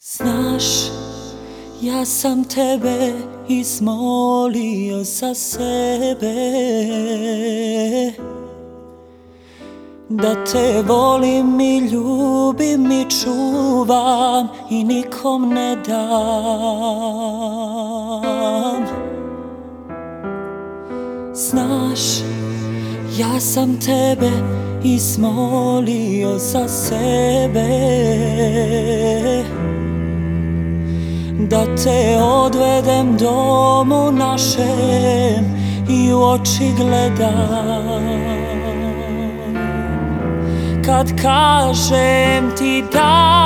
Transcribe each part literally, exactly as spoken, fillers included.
Znaš, ja sam tebe izmolio za sebe, da te volim i ljubim i čuvam i nikom ne dam. Znaš, ja sam tebe izmolio za sebe, da te odvedem domu našem i u oči gledam. Kad kažem ti da,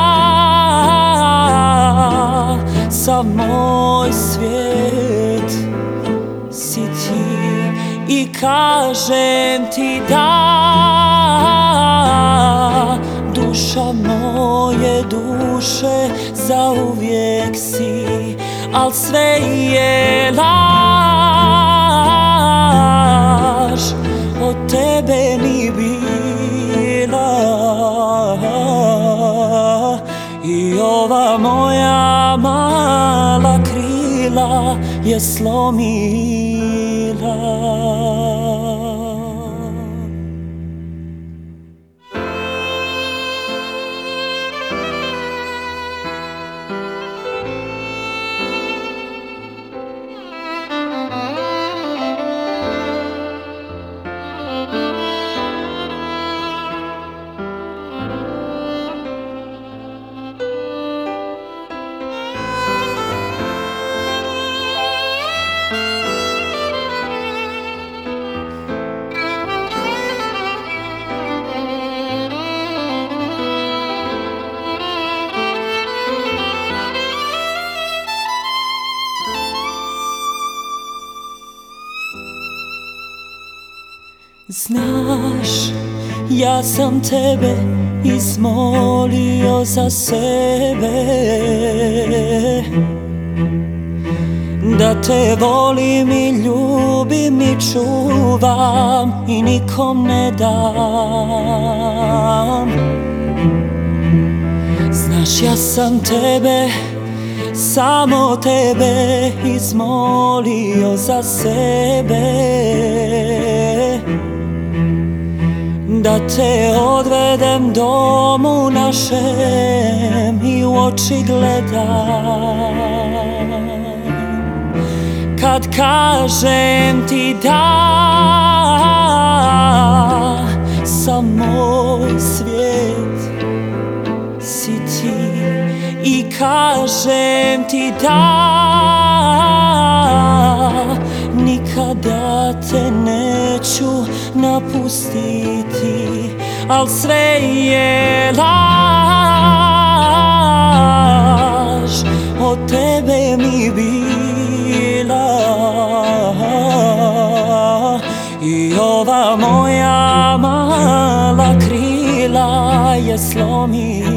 sav moj svijet si ti. I kažem ti da, duša moje duše zauvijek si, al sve je laž, od tebe ni bila. I ova moja mala krila je slomila. Znaš, ja sam tebe izmolio za sebe, da te volim i ljubim i čuvam i nikom ne dam. Znaš, ja sam tebe, samo tebe izmolio za sebe, da te odvedem domu našem i u oči gledam. Kad kažem ti da, sam moj svijet si ti. I kažem ti da, nikada te neću napustiti, al sve je laž, od tebe mi bila. I ova moja mala krila je slomila.